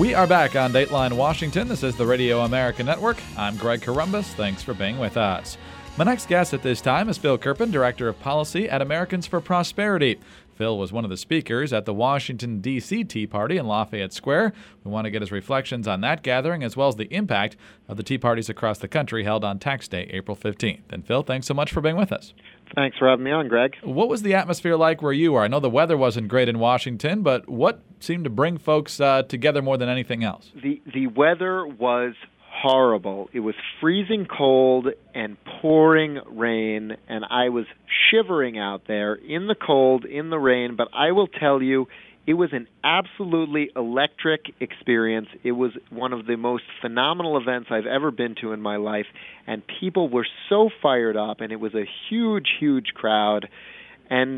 We are back on Dateline Washington. This is the Radio America Network. I'm Greg Corombos. Thanks for being with us. My next guest at this time is Phil Kerpen, Director of Policy at Americans for Prosperity. Phil was one of the speakers at the Washington, D.C. Tea Party in Lafayette Square. We want to get his reflections on that gathering as well as the impact of the tea parties across the country held on Tax Day, April 15th. And Phil, thanks so much for being with us. Thanks for having me on, Greg. What was the atmosphere like where you were? I know the weather wasn't great in Washington, but what seemed to bring folks together more than anything else? The weather was horrible. It was freezing cold and pouring rain, and I was shivering out there in the cold, in the rain, but I will tell you, it was an absolutely electric experience. It was one of the most phenomenal events I've ever been to in my life, and people were so fired up, and it was a huge, huge crowd. And,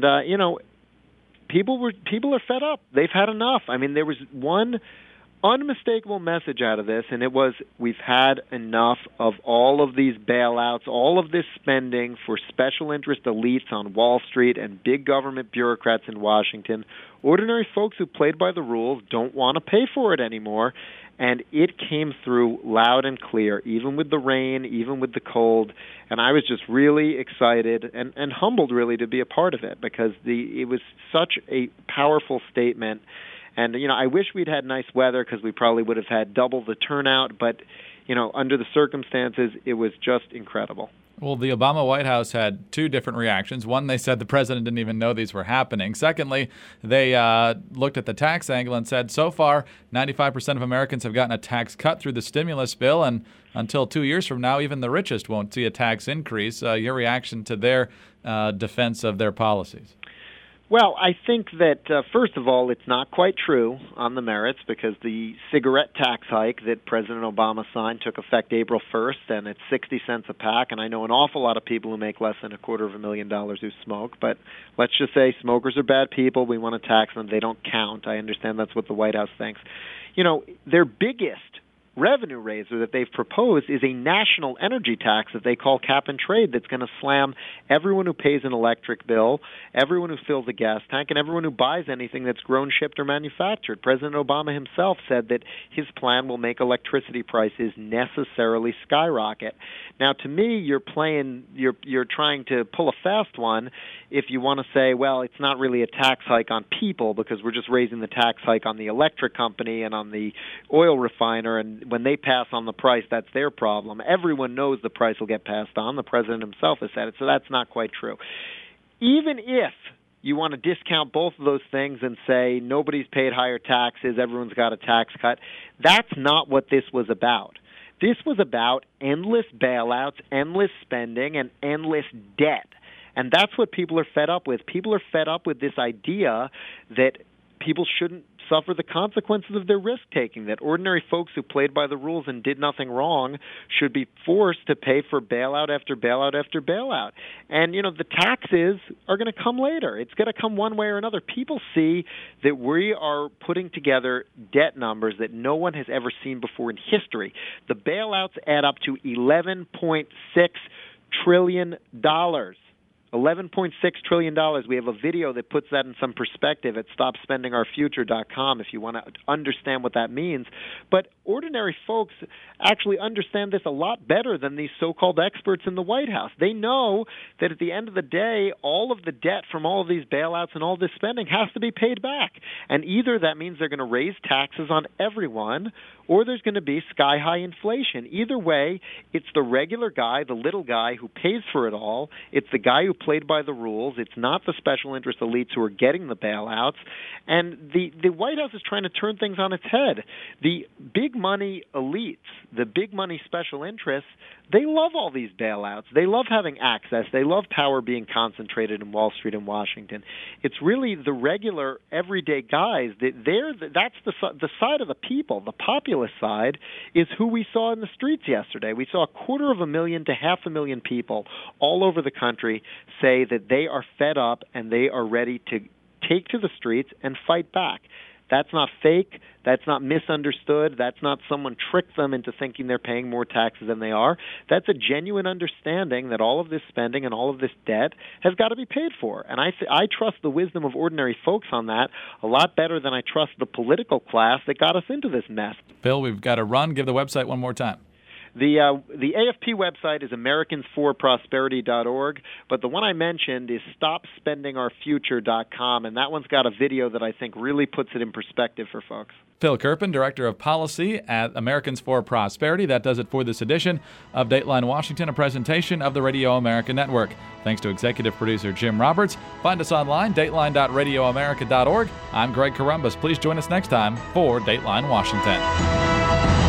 people are fed up. They've had enough. I mean, there was one unmistakable message out of this, and it was, we've had enough of all of these bailouts, all of this spending for special interest elites on Wall Street and big government bureaucrats in Washington. Ordinary folks who played by the rules don't want to pay for it anymore, and it came through loud and clear, even with the rain, even with the cold, and I was just really excited and humbled, really, to be a part of it, because it was such a powerful statement. And, I wish we'd had nice weather because we probably would have had double the turnout. But, under the circumstances, it was just incredible. Well, the Obama White House had two different reactions. One, they said the president didn't even know these were happening. Secondly, they looked at the tax angle and said, so far, 95% of Americans have gotten a tax cut through the stimulus bill. And until 2 years from now, even the richest won't see a tax increase. Your reaction to their defense of their policies? Well, I think that, first of all, it's not quite true on the merits because the cigarette tax hike that President Obama signed took effect April 1st, and it's 60 cents a pack, and I know an awful lot of people who make less than $250,000 who smoke, but let's just say smokers are bad people. We want to tax them. They don't count. I understand that's what the White House thinks. Their biggest revenue raiser that they've proposed is a national energy tax that they call cap and trade that's going to slam everyone who pays an electric bill, everyone who fills a gas tank, and everyone who buys anything that's grown, shipped, or manufactured. President Obama himself said that his plan will make electricity prices necessarily skyrocket. Now, to me, you're trying to pull a fast one if you want to say, well, it's not really a tax hike on people because we're just raising the tax hike on the electric company and on the oil refiner, and when they pass on the price, that's their problem. Everyone knows the price will get passed on. The president himself has said it, so that's not quite true. Even if you want to discount both of those things and say nobody's paid higher taxes, everyone's got a tax cut, that's not what this was about. This was about endless bailouts, endless spending, and endless debt. And that's what people are fed up with. People are fed up with this idea that people shouldn't suffer the consequences of their risk-taking, that ordinary folks who played by the rules and did nothing wrong should be forced to pay for bailout after bailout after bailout. And, the taxes are going to come later. It's going to come one way or another. People see that we are putting together debt numbers that no one has ever seen before in history. The bailouts add up to $11.6 trillion. $11.6 trillion. We have a video that puts that in some perspective at StopSpendingOurFuture.com if you want to understand what that means. But ordinary folks actually understand this a lot better than these so-called experts in the White House. They know that at the end of the day, all of the debt from all of these bailouts and all this spending has to be paid back. And either that means they're going to raise taxes on everyone, or there's going to be sky-high inflation. Either way, it's the regular guy, the little guy who pays for it all. It's the guy who played by the rules. It's not the special interest elites who are getting the bailouts. And the White House is trying to turn things on its head. The big money elites, the big money special interests, they love all these bailouts. They love having access. They love power being concentrated in Wall Street and Washington. It's really the regular, everyday guys that's the side of the people. The populist side is who we saw in the streets yesterday. We saw 250,000 to 500,000 people all over the country say that they are fed up and they are ready to take to the streets and fight back. That's not fake. That's not misunderstood. That's not someone tricked them into thinking they're paying more taxes than they are. That's a genuine understanding that all of this spending and all of this debt has got to be paid for. And I trust the wisdom of ordinary folks on that a lot better than I trust the political class that got us into this mess. Phil, we've got to run. Give the website one more time. The AFP website is americansforprosperity.org, but the one I mentioned is stopspendingourfuture.com, and that one's got a video that I think really puts it in perspective for folks. Phil Kerpen, Director of Policy at Americans for Prosperity. That does it for this edition of Dateline Washington, a presentation of the Radio America Network. Thanks to executive producer Jim Roberts. Find us online, dateline.radioamerica.org. I'm Greg Corombos. Please join us next time for Dateline Washington.